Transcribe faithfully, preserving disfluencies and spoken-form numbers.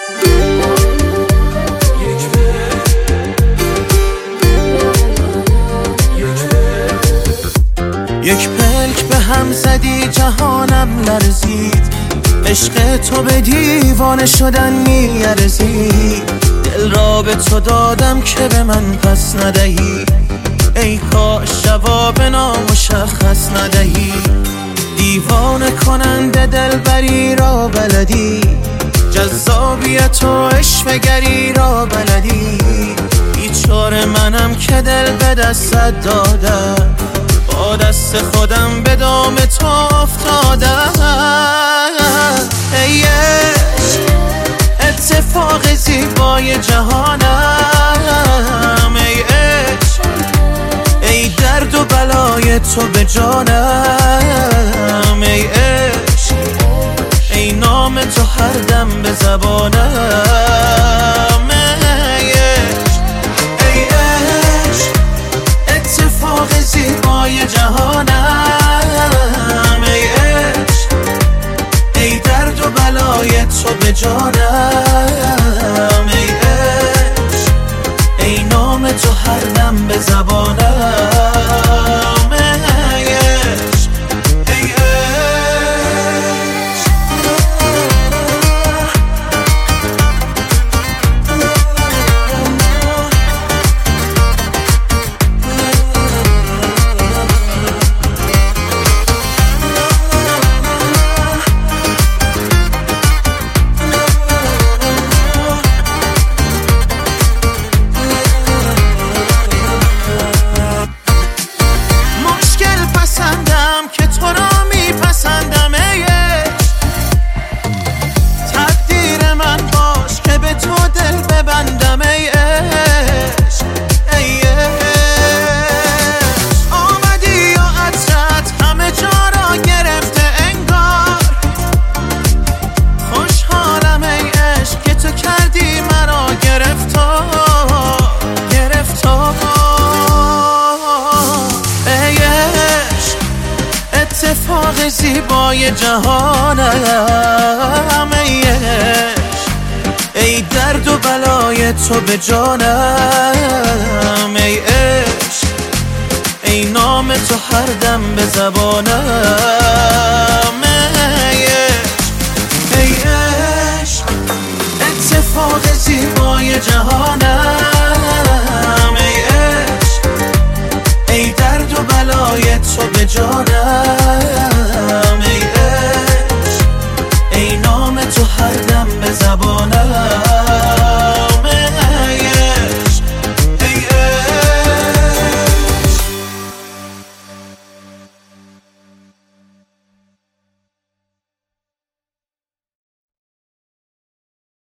یک پلک به هم زدی جهانم لرزید، عشق تو به دیوانه شدن میارزید. دل را به تو دادم که به من پس ندهی، ای کاش جواب نامشخص ندهی. دیوانه کننده دلبری را بلدی، جذابیت و عشوه‌گری را بلدی. بیچاره منم که دل به دستت دادم، با دست خودم به دام تو افتادم. ای عشق اتفاق زیبای جهانم، ای عشق ای درد و بلای تو به جانم. ای عشق ای نام تو هر دم به زبانم. ای عشق ای عشق اتفاق زیبای جهانم، ای عشق ای درد و بلای تو به جانم. ای عشق ای نام تو هر دم به زبانم. ای عشق ای که تو را میپسندم. ای تقدیر من باش که به تو دل ببندم. ای عشق ای آمدی و عطرت همه جا را گرفته انگار. خوشحالم ای عشق که تو کردی مرا گرفتار گرفتار. اتفاق زیبای جهانم، ای عشق ای درد و بلای تو به جانم. ای عشق ای نام تو هر دم به زبانم.